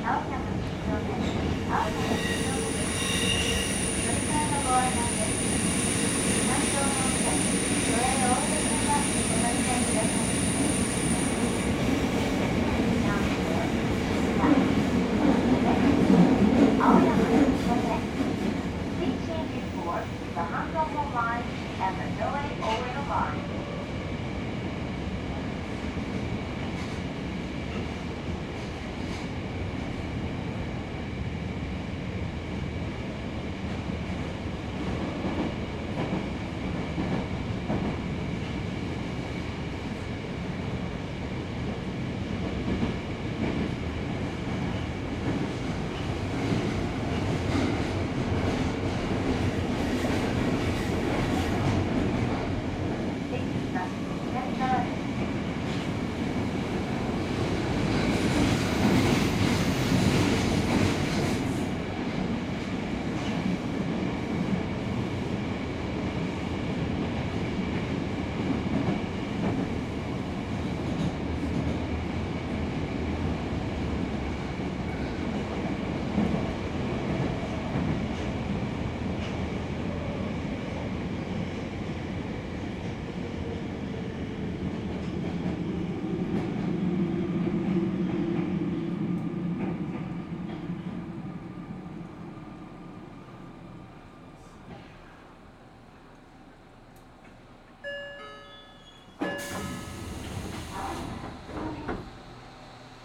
青山1丁目、青山1丁目です。乗り換えのご案内です。南東の北に、都営大江戸